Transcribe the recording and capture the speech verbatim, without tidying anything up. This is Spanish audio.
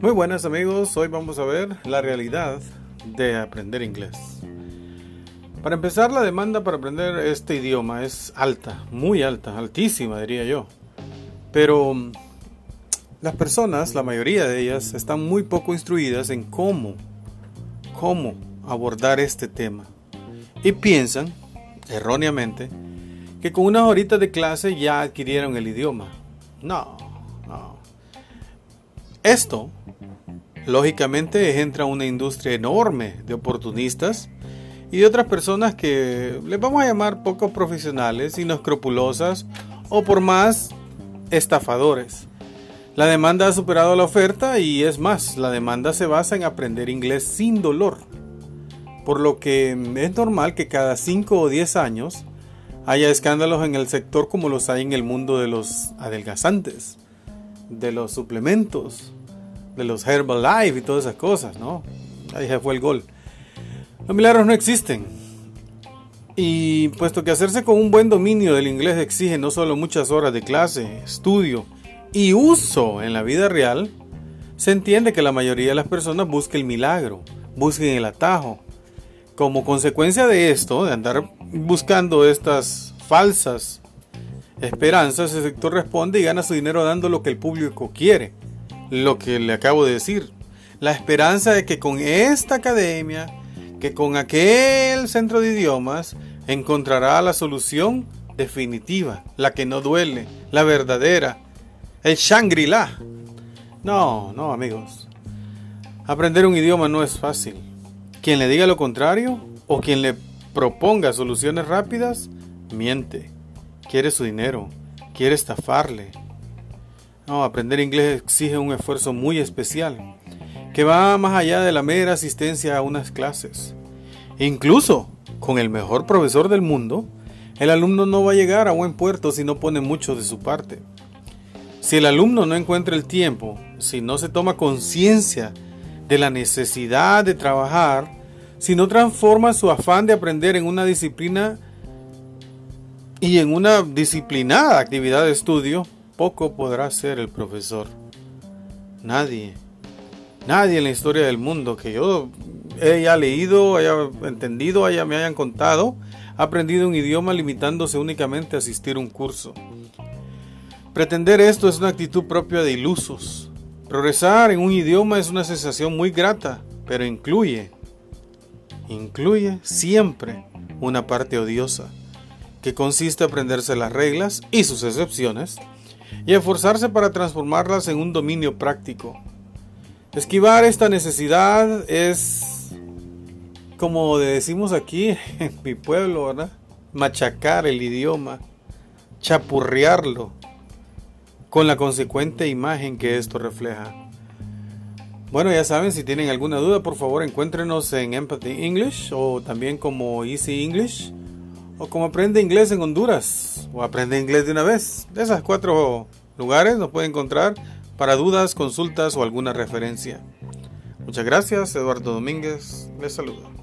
Muy buenas amigos, hoy vamos a ver la realidad de aprender inglés. Para empezar, la demanda para aprender este idioma es alta, muy alta, altísima diría yo. Pero las personas, la mayoría de ellas, están muy poco instruidas en cómo, cómo abordar este tema. Y piensan, erróneamente, que con unas horitas de clase ya adquirieron el idioma. No, no. Esto, lógicamente, entra una industria enorme de oportunistas y de otras personas que les vamos a llamar poco profesionales, inescrupulosas o por más estafadores. La demanda ha superado la oferta y es más, la demanda se basa en aprender inglés sin dolor. Por lo que es normal que cada cinco o diez años haya escándalos en el sector como los hay en el mundo de los adelgazantes, de los suplementos, de los Herbalife y todas esas cosas, ¿no? Ahí se fue el gol. Los milagros no existen. Y puesto que hacerse con un buen dominio del inglés exige no solo muchas horas de clase, estudio y uso en la vida real, se entiende que la mayoría de las personas busquen el milagro, busquen el atajo. Como consecuencia de esto, de andar buscando estas falsas esperanzas, el sector responde y gana su dinero dando lo que el público quiere. Lo que le acabo de decir. La esperanza de que con esta academia, que con aquel centro de idiomas, encontrará la solución definitiva, la que no duele, la verdadera, el Shangri-La. No, no amigos. Aprender un idioma no es fácil. Quien le diga lo contrario o quien le proponga soluciones rápidas, miente. Quiere su dinero, quiere estafarle. No, aprender inglés exige un esfuerzo muy especial, que va más allá de la mera asistencia a unas clases. Incluso, con el mejor profesor del mundo, el alumno no va a llegar a buen puerto si no pone mucho de su parte. Si el alumno no encuentra el tiempo, si no se toma conciencia de la necesidad de trabajar, si no transforma su afán de aprender en una disciplina y en una disciplinada actividad de estudio, poco podrá ser el profesor. Nadie, nadie en la historia del mundo que yo haya leído, haya entendido, haya, me hayan contado, ha aprendido un idioma limitándose únicamente a asistir a un curso. Pretender esto es una actitud propia de ilusos. Progresar en un idioma es una sensación muy grata, pero incluye, incluye siempre una parte odiosa, que consiste en aprenderse las reglas y sus excepciones, y esforzarse para transformarlas en un dominio práctico. Esquivar esta necesidad es, como decimos aquí en mi pueblo, ¿verdad? Machacar el idioma, chapurrearlo, con la consecuente imagen que esto refleja. Bueno, ya saben, si tienen alguna duda, por favor encuéntrenos en Empathy English o también como Easy English o como Aprende Inglés en Honduras o Aprende Inglés de una vez. De esas cuatro lugares nos pueden encontrar para dudas, consultas o alguna referencia. Muchas gracias, Eduardo Domínguez les saluda.